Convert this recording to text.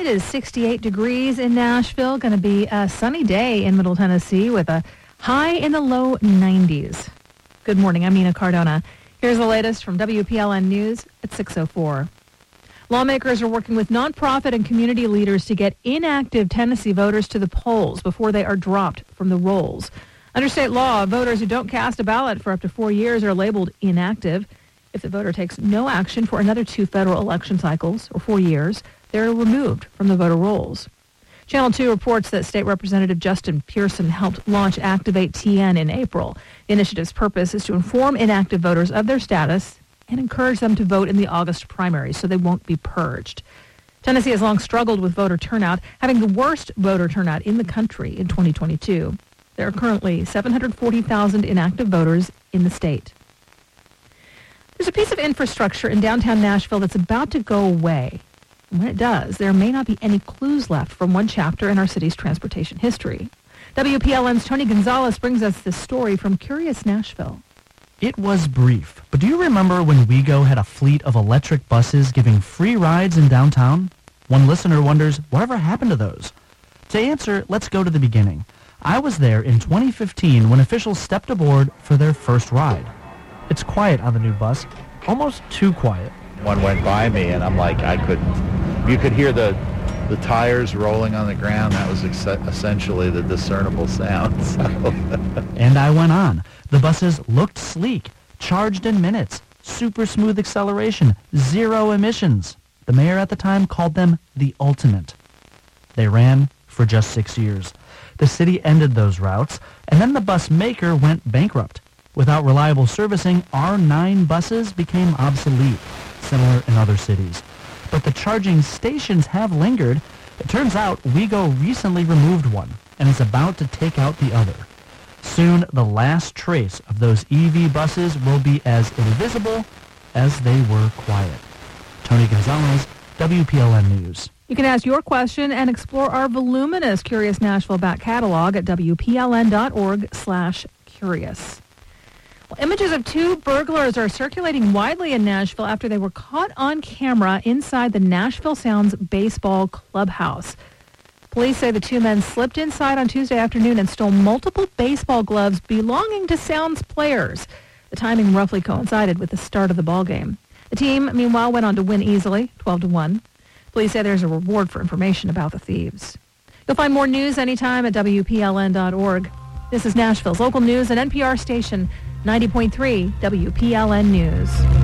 It is 68 degrees in Nashville. Going to be a sunny day in Middle Tennessee with a high in the low 90s. Good morning. I'm Nina Cardona. Here's the latest from WPLN News at 6:04. Lawmakers are working with nonprofit and community leaders to get inactive Tennessee voters to the polls before they are dropped from the rolls. Under state law, voters who don't cast a ballot for up to 4 years are labeled inactive. If the voter takes no action for another 2 federal election cycles or 4 years, they're removed from the voter rolls. Channel 2 reports that State Representative Justin Pearson helped launch Activate TN in April. The initiative's purpose is to inform inactive voters of their status and encourage them to vote in the August primaries so they won't be purged. Tennessee has long struggled with voter turnout, having the worst voter turnout in the country in 2022. There are currently 740,000 inactive voters in the state. There's a piece of infrastructure in downtown Nashville that's about to go away. And when it does, there may not be any clues left from one chapter in our city's transportation history. WPLN's Tony Gonzalez brings us this story from Curious Nashville. It was brief, but do you remember when WeGo had a fleet of electric buses giving free rides in downtown? One listener wonders, whatever happened to those? To answer, let's go to the beginning. I was there in 2015 when officials stepped aboard for their first ride. It's quiet on the new bus, almost too quiet. One went by me and I'm like, you could hear the tires rolling on the ground. That was essentially the discernible sound. So. And I went on. The buses looked sleek, charged in minutes, super smooth acceleration, 0 emissions. The mayor at the time called them the ultimate. They ran for just 6 years. The city ended those routes, and then the bus maker went bankrupt. Without reliable servicing, our 9 buses became obsolete, similar in other cities. But the charging stations have lingered. It turns out WeGo recently removed one and is about to take out the other. Soon, the last trace of those EV buses will be as invisible as they were quiet. Tony Gonzalez, WPLN News. You can ask your question and explore our voluminous Curious Nashville back catalog at WPLN.org/curious. Well, images of 2 burglars are circulating widely in Nashville after they were caught on camera inside the Nashville Sounds baseball clubhouse. Police say the 2 men slipped inside on Tuesday afternoon and stole multiple baseball gloves belonging to Sounds players. The timing roughly coincided with the start of the ballgame. The team, meanwhile, went on to win easily, 12-1. Police say there's a reward for information about the thieves. You'll find more news anytime at WPLN.org. This is Nashville's local news and NPR station, 90.3 WPLN News.